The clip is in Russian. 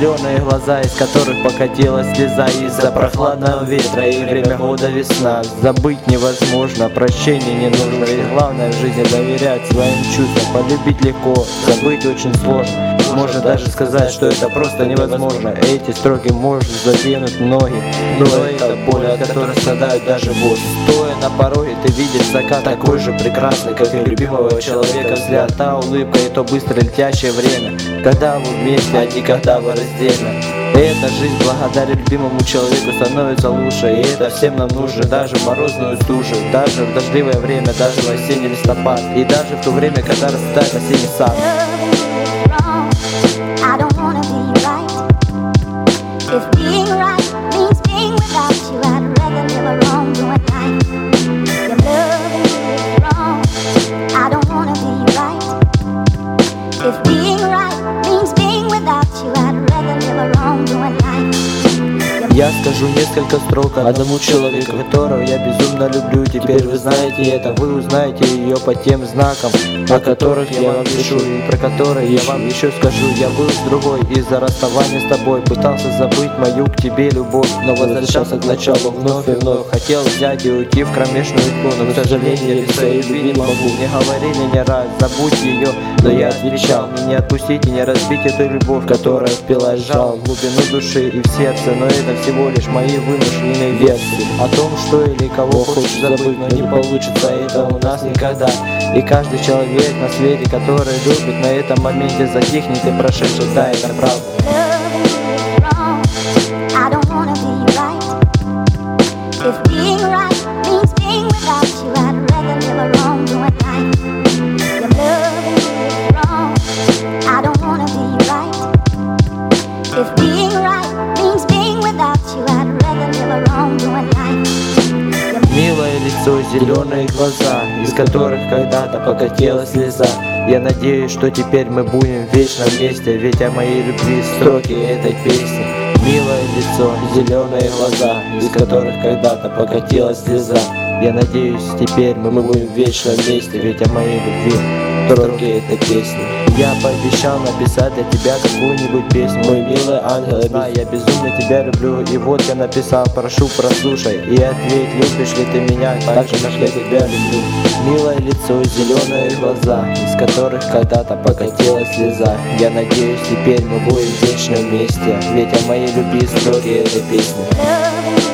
зеленые глаза, из которых покатилась слеза из-за прохладного ветра и время года весна. Забыть невозможно, прощения не нужно, ведь главное в жизни доверять своим чувствам. Полюбить легко, забыть очень сложно. Можно даже сказать, что это просто невозможно. Эти строки может заденуть многих, но это боль, от которой страдают даже босс. Стоя на пороге, ты видишь закат такой же прекрасный, как и любимого человека взгляд. Та улыбка и то быстро летящее время, когда вы вместе, а не когда вы раздельно. Эта жизнь благодаря любимому человеку становится лучше, и это всем нам нужно, даже в морозную стужу, даже в дождливое время, даже в осенний листопад, и даже в то время, когда расцветает осенний сад. I don't wanna be right. If being right means being without you, I'd rather live a wrongdoing life. Your love is wrong. I don't wanna be right. If being right means being without you, I'd rather live a wrongdoing life. Я скажу несколько строк одному человеку, которого я безумно люблю. Теперь вы знаете это, вы узнаете ее по тем знакам, о которых я вам пишу, и про которые я вам еще скажу. Я был с другой из-за расставания с тобой, пытался забыть мою к тебе любовь, но возвращался к началу вновь и вновь. Хотел взять и уйти в кромешную тьму, но, к сожалению, без своей любви не могу. Мне говорили не раз, забудь ее, но я отвечал: не отпустить и не разбить эту любовь, которая впилась жал в глубину души и в сердце. Но это всего лишь мои вымышленные версии о том, что или кого хочешь забыть, но не получится это у нас никогда. И каждый человек на свете, который любит, на этом моменте затихнет и прошедший, да, это правда. Милое лицо, зеленые глаза, из которых когда-то покатилась слеза. Я надеюсь, что теперь мы будем вечно вместе, ведь о моей любви строки этой песни. Милое лицо, зеленые глаза, из которых когда-то покатилась слеза. Я надеюсь, теперь мы будем вечно вместе, ведь о моей любви строки этой песни. Я пообещал написать для тебя какую-нибудь песню, мой милый ангел, я безумно тебя люблю. И вот я написал, прошу, прослушай и ответь, любишь ли ты меня так же, как я тебя люблю. Милое лицо, зеленые глаза, из которых когда-то покатилась слеза. Я надеюсь, теперь мы будем вечно вместе, ведь о моей любви строки этой песни.